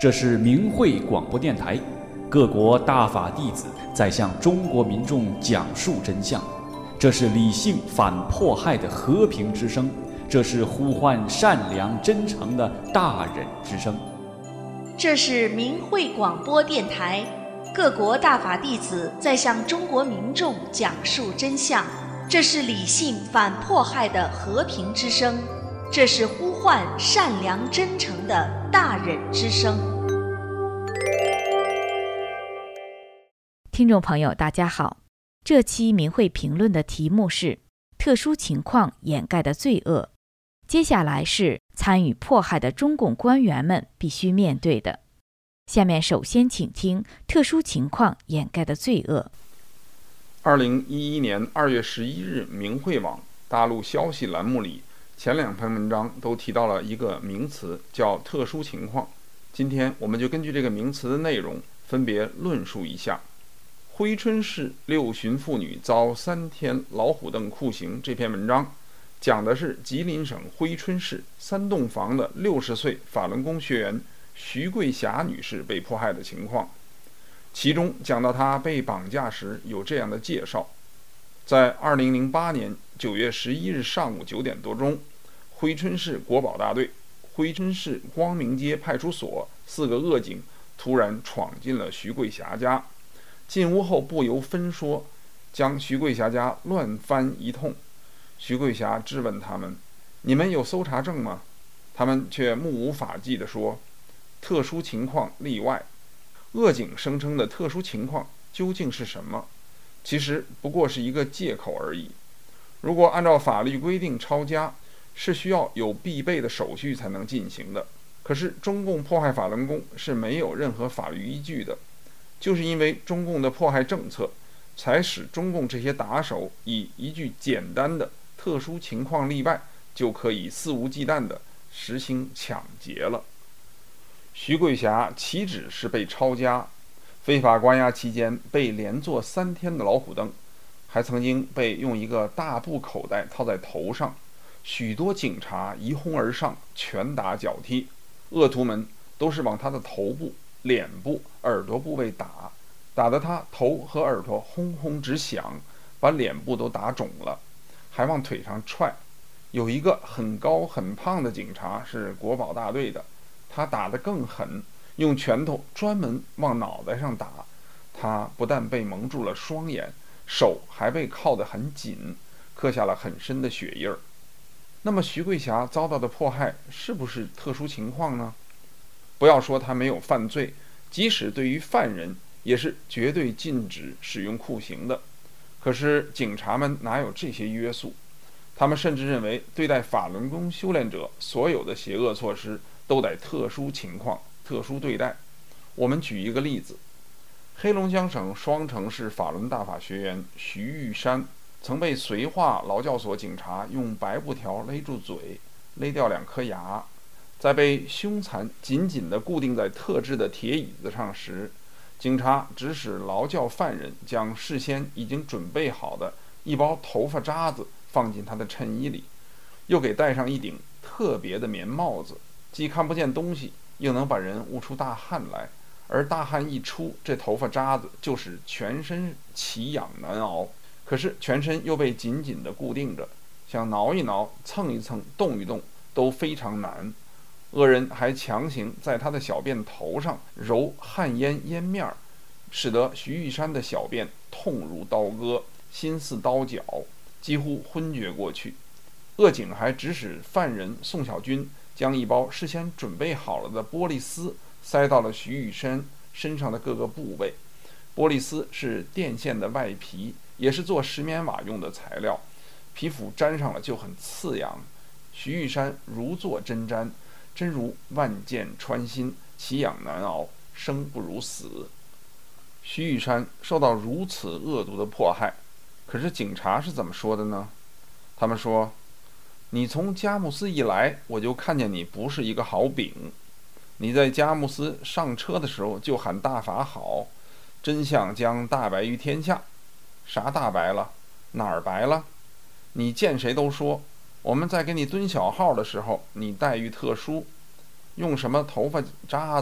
这是明慧广播电台，各国大法弟子在向中国民众讲述真相。这是理性反迫害的和平之声，这是呼唤善良真诚的大忍之声。 这是明慧广播电台，各国大法弟子在向中国民众讲述真相。这是理性反迫害的和平之声，这是呼唤善良真诚的大忍之声。 听众朋友大家好，这期明慧评论的题目是特殊情况掩盖的罪恶，接下来是参与迫害的中共官员们必须面对的。下面首先请听特殊情况掩盖的罪恶。 2011年2月11日，明慧网大陆消息栏目里前两篇文章都提到了一个名词，叫特殊情况。今天我们就根据这个名词的内容分别论述一下。珲春市6旬妇女遭3天老虎凳酷刑这篇文章讲的是吉林省珲春市3栋房的60岁法轮功学员徐桂霞女士被迫害的情况。其中讲到她被绑架时有这样的介绍：在2008年9月11日上午9点多钟，珲春市国保大队、珲春市光明街派出所4个恶警突然闯进了徐桂霞家，进屋后不由分说将徐桂霞家乱翻一通。徐桂霞质问他们：你们有搜查证吗？他们却目无法纪地说：特殊情况例外。恶警声称的特殊情况究竟是什么？其实不过是一个借口而已。如果按照法律规定抄家，是需要有必备的手续才能进行的。可是中共迫害法轮功是没有任何法律依据的，就是因为中共的迫害政策，才使中共这些打手以一句简单的特殊情况例外，就可以肆无忌惮地实行抢劫了。徐桂霞岂止是被抄家，非法关押期间被连坐3天的老虎凳，还曾经被用一个大布口袋套在头上，许多警察一哄而上，拳打脚踢。恶徒们都是往他的头部、脸部、耳朵部位打得他头和耳朵轰轰直响，把脸部都打肿了，还往腿上踹。有一个很高很胖的警察是国保大队的，他打得更狠，用拳头专门往脑袋上打。他不但被蒙住了双眼，手还被铐得很紧，刻下了很深的血印儿。那么徐桂霞遭到的迫害是不是特殊情况呢？不要说他没有犯罪，即使对于犯人也是绝对禁止使用酷刑的。可是警察们哪有这些约束？他们甚至认为对待法轮功修炼者所有的邪恶措施都得特殊情况特殊对待。我们举一个例子，黑龙江省双城市法轮大法学员徐玉山曾被绥化劳教所警察用白布条勒住嘴，勒掉2颗牙，在被凶残紧紧地固定在特制的铁椅子上时，警察指使劳教犯人将事先已经准备好的一包头发渣子放进他的衬衣里，又给戴上一顶特别的棉帽子，既看不见东西，又能把人捂出大汗来，而大汗一出，这头发渣子就使全身奇痒难熬。可是全身又被紧紧地固定着，想挠一挠、蹭一蹭、动一动都非常难。恶人还强行在他的小便头上揉旱烟面儿，使得徐玉山的小便痛如刀割，心似刀绞，几乎昏厥过去。恶警还指使犯人宋小军将一包事先准备好了的玻璃丝塞到了徐玉山身上的各个部位。玻璃丝是电线的外皮，也是做石棉瓦用的材料，皮肤沾上了就很刺痒。徐玉山如坐针毡，真如万箭穿心，奇痒难熬，生不如死。徐玉山受到如此恶毒的迫害，可是警察是怎么说的呢？他们说：你从佳木斯一来，我就看见你不是一个好饼。你在佳木斯上车的时候就喊大法好，真相将大白于天下。啥大白了？哪儿白了？你见谁都说，我们在给你蹲小号的时候，你待遇特殊，用什么头发渣子，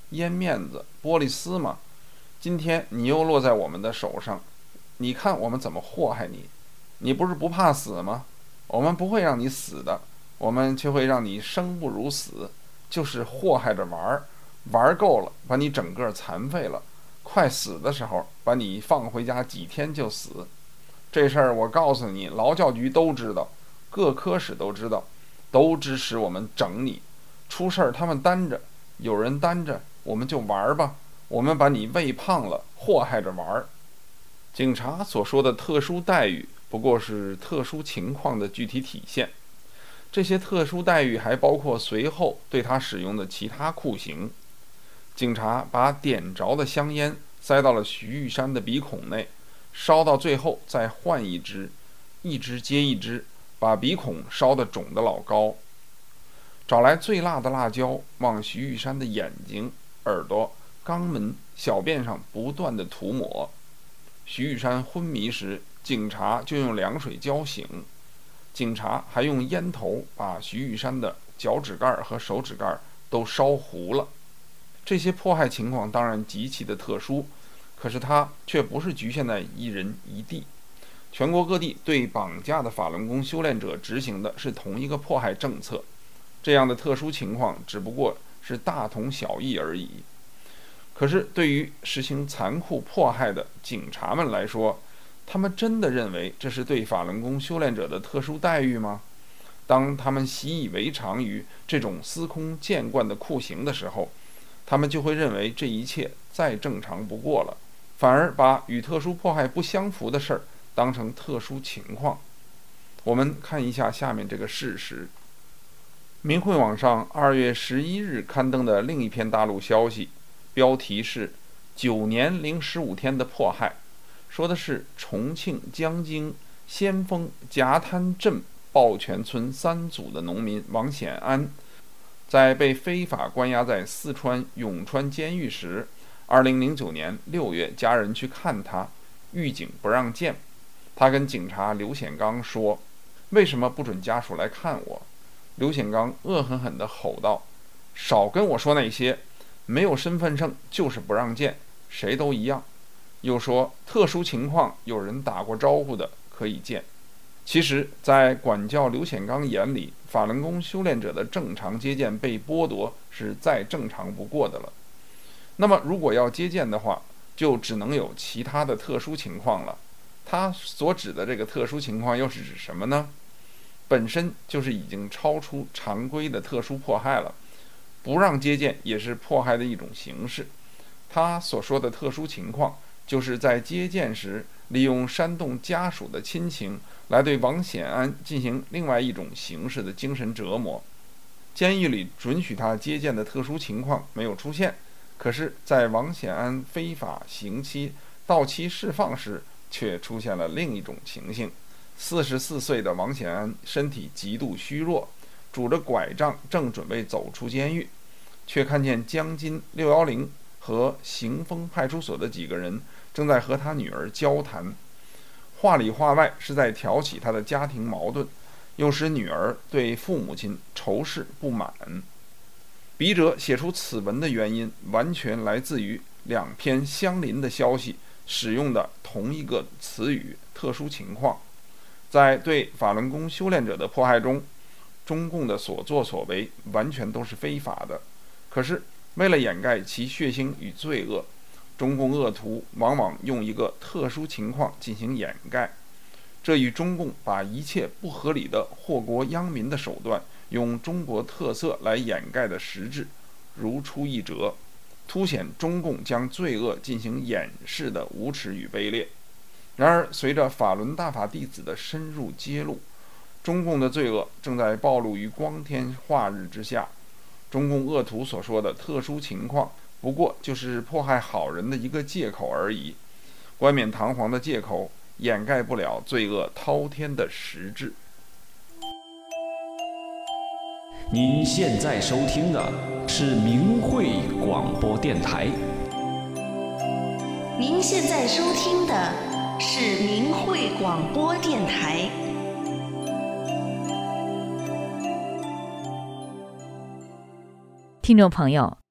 烟面子、玻璃丝嘛。今天你又落在我们的手上，你看我们怎么祸害你？你不是不怕死吗？我们不会让你死的，我们却会让你生不如死，就是祸害着玩，玩够了把你整个残废了，快死的时候把你放回家几天就死。这事儿我告诉你，劳教局都知道，各科室都知道，都支持我们整你。出事儿他们担着，有人担着，我们就玩吧，我们把你喂胖了，祸害着玩。警察所说的特殊待遇不过是特殊情况的具体体现，这些特殊待遇还包括随后对他使用的其他酷刑。警察把点着的香烟塞到了徐玉山的鼻孔内，烧到最后再换一支，一支接一支，把鼻孔烧得肿得老高。找来最辣的辣椒往徐玉山的眼睛、耳朵、肛门、小便上不断地涂抹。徐玉山昏迷时，警察就用凉水浇醒。警察还用烟头把徐玉山的脚趾盖和手指盖都烧糊了。这些迫害情况当然极其的特殊，可是它却不是局限在一人一地。全国各地对绑架的法轮功修炼者执行的是同一个迫害政策，这样的特殊情况只不过是大同小异而已。可是对于实行残酷迫害的警察们来说，他们真的认为这是对法轮功修炼者的特殊待遇吗？当他们习以为常于这种司空见惯的酷刑的时候，他们就会认为这一切再正常不过了，反而把与特殊迫害不相符的事儿当成特殊情况。我们看一下下面这个事实。明慧网上2月11日刊登的另一篇大陆消息，标题是9年零15天的迫害，说的是重庆江津先锋夹滩镇抱泉村3组的农民王显安，在被非法关押在四川永川监狱时，2009年6月家人去看他，狱警不让见。他跟警察刘显刚说，为什么不准家属来看我？刘显刚恶狠狠地吼道，少跟我说那些，没有身份证就是不让见，谁都一样。又说特殊情况有人打过招呼的可以见。其实在管教刘显刚眼里，法轮功修炼者的正常接见被剥夺是再正常不过的了。那么如果要接见的话，就只能有其他的特殊情况了。他所指的这个特殊情况又是指什么呢？本身就是已经超出常规的特殊迫害了，不让接见也是迫害的一种形式。他所说的特殊情况，就是在接见时利用煽动家属的亲情来对王显安进行另外一种形式的精神折磨。监狱里准许他接见的特殊情况没有出现，可是在王显安非法刑期到期释放时，却出现了另一种情形。44岁的王显安身体极度虚弱，拄着拐杖正准备走出监狱，却看见江津610和行丰派出所的几个人正在和他女儿交谈，话里话外是在挑起他的家庭矛盾，又使女儿对父母亲仇视不满。笔者写出此文的原因，完全来自于两篇相邻的消息使用的同一个词语特殊情况。在对法轮功修炼者的迫害中，中共的所作所为完全都是非法的，可是为了掩盖其血腥与罪恶，中共恶徒往往用一个特殊情况进行掩盖，这与中共把一切不合理的祸国殃民的手段用中国特色来掩盖的实质如出一辙，凸显中共将罪恶进行掩饰的无耻与卑劣。然而随着法轮大法弟子的深入揭露，中共的罪恶正在暴露于光天化日之下。中共恶徒所说的特殊情况不过就是迫害好人的一个借口而已，冠冕堂皇的借口掩盖不了罪恶滔天的实质。 您现在收听的是明慧广播电台。 您现在收听的是明慧广播电台。 听众朋友，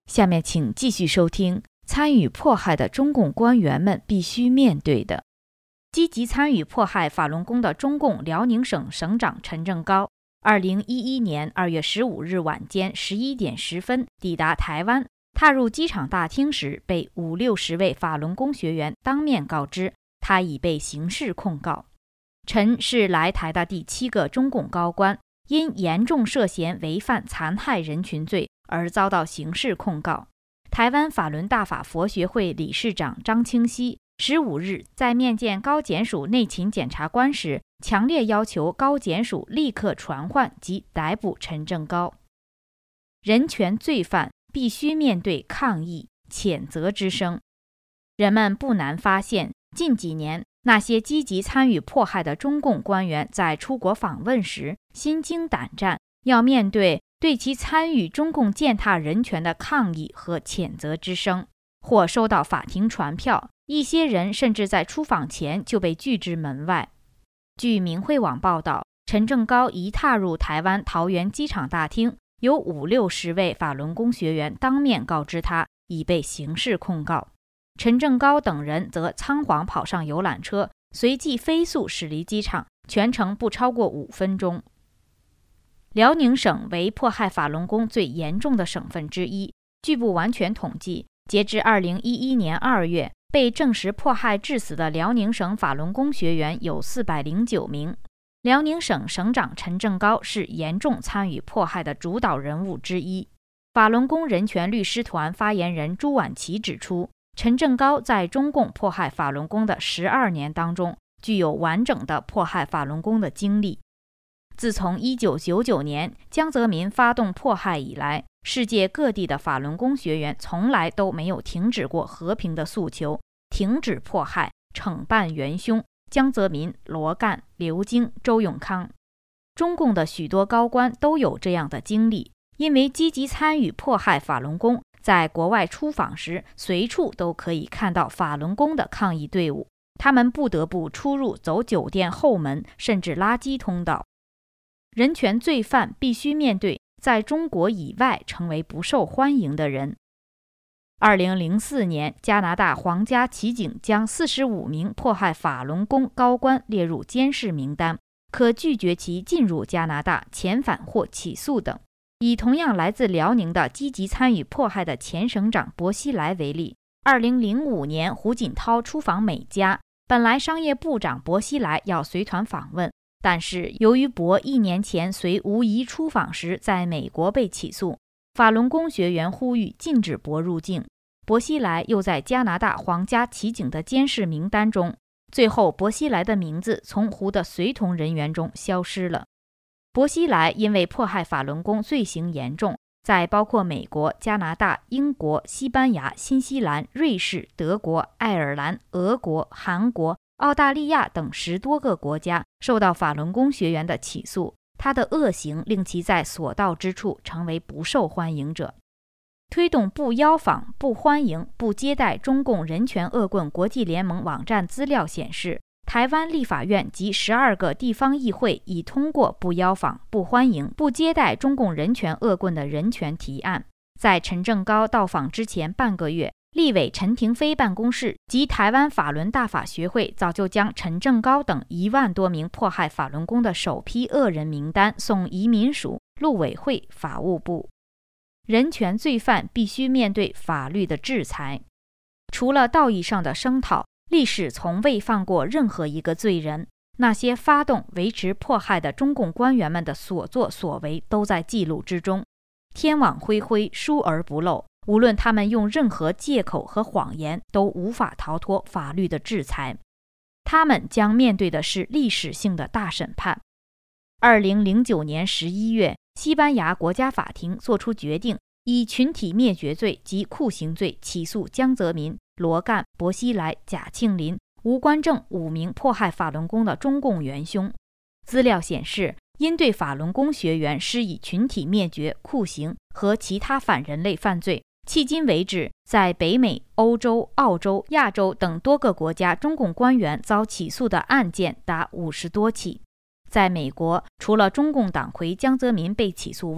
下面请继续收听参与迫害的中共官员们必须面对的。积极参与迫害法轮功的中共辽宁省省长陈正高2011年2月15日晚间11点10分抵达台湾，踏入机场大厅时，被50-60位法轮功学员当面告知他已被刑事控告。陈是来台的第7个中共高官，因严重涉嫌违反残害人群罪而遭到刑事控告。台湾法轮大法佛学会理事长张清熙15日在面见高检署内勤检察官时，强烈要求高检署立刻传唤及逮捕陈正高。人权罪犯必须面对抗议、谴责之声。人们不难发现，近几年那些积极参与迫害的中共官员在出国访问时，心惊胆战，要面对对其参与中共践踏人权的抗议和谴责之声，或收到法庭传票，一些人甚至在出访前就被拒之门外。据明慧网报道，陈正高一踏入台湾桃园机场大厅，有50-60位法轮功学员当面告知他已被刑事控告。陈正高等人则仓皇跑上游览车，随即飞速驶离机场，全程不超过5分钟。辽宁省为迫害法轮功最严重的省份之一，据不完全统计，截至2011年2月，被证实迫害致死的辽宁省法轮功学员有409名。辽宁省省长陈正高是严重参与迫害的主导人物之一。法轮功人权律师团发言人朱婉琪指出，陈正高在中共迫害法轮功的12年当中，具有完整的迫害法轮功的经历。自从1999年江泽民发动迫害以来，世界各地的法轮功学员从来都没有停止过和平的诉求，停止迫害，惩办元凶江泽民、罗干、刘京、周永康。中共的许多高官都有这样的经历，因为积极参与迫害法轮功，在国外出访时，随处都可以看到法轮功的抗议队伍，他们不得不出入走酒店后门，甚至垃圾通道。人权罪犯必须面对在中国以外成为不受欢迎的人。2004年，加拿大皇家骑警将45名迫害法轮功高官列入监视名单，可拒绝其进入加拿大、遣返或起诉等。以同样来自辽宁的积极参与迫害的前省长薄熙来为例，2005年胡锦涛出访美加，本来商业部长薄熙来要随团访问，但是由于薄1年前随吴仪出访时在美国被起诉，法轮功学员呼吁禁止薄入境，薄熙来又在加拿大皇家骑警的监视名单中，最后薄熙来的名字从胡的随同人员中消失了。薄熙来因为迫害法轮功罪行严重，在包括美国、加拿大、英国、西班牙、新西兰、瑞士、德国、爱尔兰、俄国、韩国、澳大利亚等10多个国家受到法轮功学员的起诉，他的恶行令其在所到之处成为不受欢迎者。推动不邀访、不欢迎、不接待中共人权恶棍国际联盟网站资料显示，台湾立法院及12个地方议会已通过不邀访、不欢迎、不接待中共人权恶棍的人权提案。在陈正高到访之前半个月，立委陈亭妃办公室及台湾法轮大法学会早就将陈正高等1万多名迫害法轮功的首批恶人名单送移民署、陆委会、法务部。人权罪犯必须面对法律的制裁。除了道义上的声讨，历史从未放过任何一个罪人。那些发动、维持迫害的中共官员们的所作所为都在记录之中，天网恢恢，疏而不漏。无论他们用任何借口和谎言，都无法逃脱法律的制裁。他们将面对的是历史性的大审判。2009年11月，西班牙国家法庭作出决定，以群体灭绝罪及酷刑罪起诉江泽民、罗干、薄熙来、贾庆林、吴官正5名迫害法轮功的中共元凶。资料显示，因对法轮功学员施以群体灭绝、酷刑和其他反人类犯罪，迄今为止，在北美、欧洲、澳洲、亚洲等多个国家中共官员遭起诉的案件达50多起。在美国，除了中共党魁江泽民被起诉外，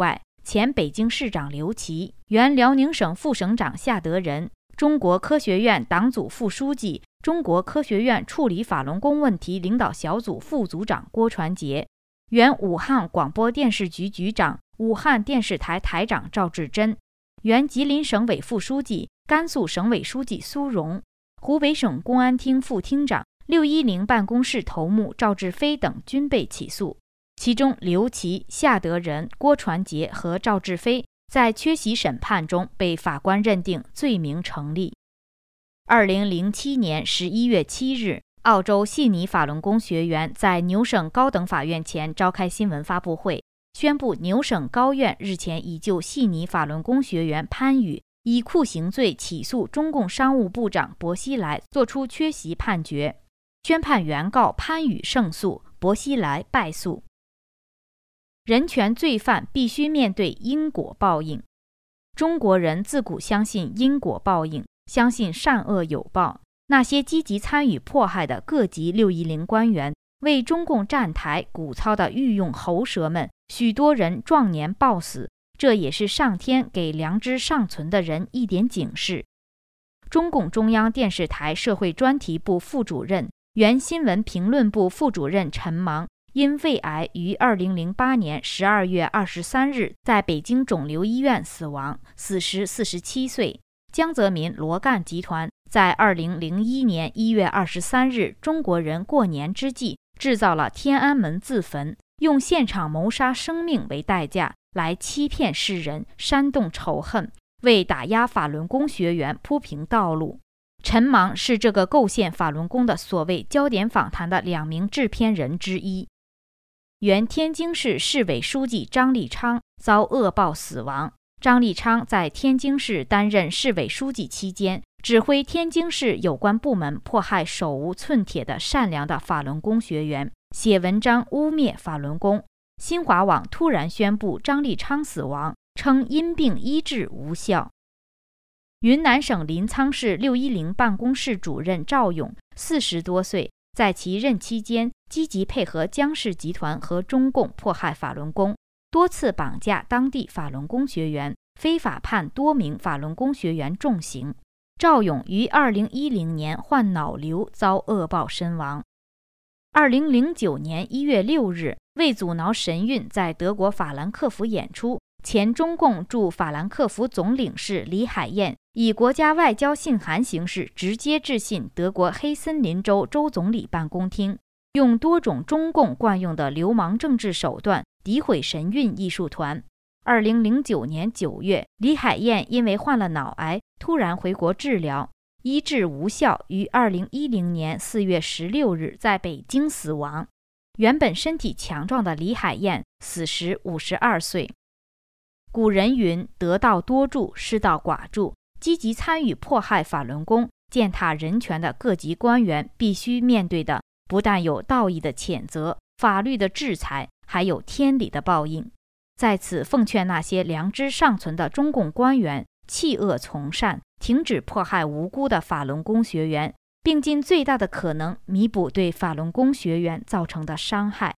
前北京市长刘奇，原辽宁省副省长夏德仁，中国科学院党组副书记、中国科学院处理法轮功问题领导小组副组长郭传杰，原武汉广播电视局局长、武汉电视台台长赵志珍，原吉林省委副书记、甘肃省委书记苏荣，湖北省公安厅副厅长、610办公室头目赵志飞等均被起诉。其中刘奇、夏德仁、郭传杰和赵志飞在缺席审判中被法官认定罪名成立。2007年11月7日，澳洲悉尼法轮功学员在牛省高等法院前召开新闻发布会，宣布牛省高院日前已就悉尼法轮功学员潘宇以酷刑罪起诉中共商务部长薄熙来作出缺席判决，宣判原告潘宇胜诉，薄熙来败诉。人权罪犯必须面对因果报应。中国人自古相信因果报应，相信善恶有报。那些积极参与迫害的各级610官员，为中共站台鼓操的御用喉舌们，许多人壮年暴死，这也是上天给良知尚存的人一点警示。中共中央电视台社会专题部副主任、原新闻评论部副主任陈芒因胃癌于2008年12月23日在北京肿瘤医院死亡，死时47岁。江泽民罗干集团在2001年1月23日中国人过年之际制造了天安门自焚，用现场谋杀生命为代价来欺骗世人，煽动仇恨，为打压法轮功学员铺平道路。陈芒是这个构陷法轮功的所谓焦点访谈的2名制片人之一。原天津市市委书记张立昌遭恶报死亡。张立昌在天津市担任市委书记期间，指挥天津市有关部门迫害手无寸铁的善良的法轮功学员，写文章污蔑法轮功。新华网突然宣布张立昌死亡，称因病医治无效。云南省临沧市610办公室主任赵勇40多岁，在其任期间积极配合江氏集团和中共迫害法轮功，多次绑架当地法轮功学员，非法判多名法轮功学员重刑。赵勇于2010年患脑瘤遭恶报身亡。2009年1月6日，为阻挠神韵在德国法兰克福演出，前中共驻法兰克福总领事李海燕以国家外交信函形式直接致信德国黑森林州州总理办公厅，用多种中共惯用的流氓政治手段诋毁神韵艺术团。2009年9月，李海燕因为患了脑癌，突然回国治疗，医治无效，于2010年4月16日在北京死亡。原本身体强壮的李海燕死时52岁。古人云：得道多助，失道寡助。积极参与迫害法轮功、践踏人权的各级官员必须面对的，不但有道义的谴责、法律的制裁，还有天理的报应。在此奉劝那些良知尚存的中共官员，弃恶从善，停止迫害无辜的法轮功学员，并尽最大的可能弥补对法轮功学员造成的伤害。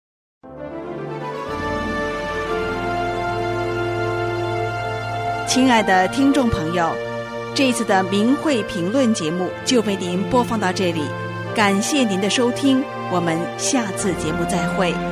亲爱的听众朋友，这一次的明慧评论节目就为您播放到这里，感谢您的收听，我们下次节目再会。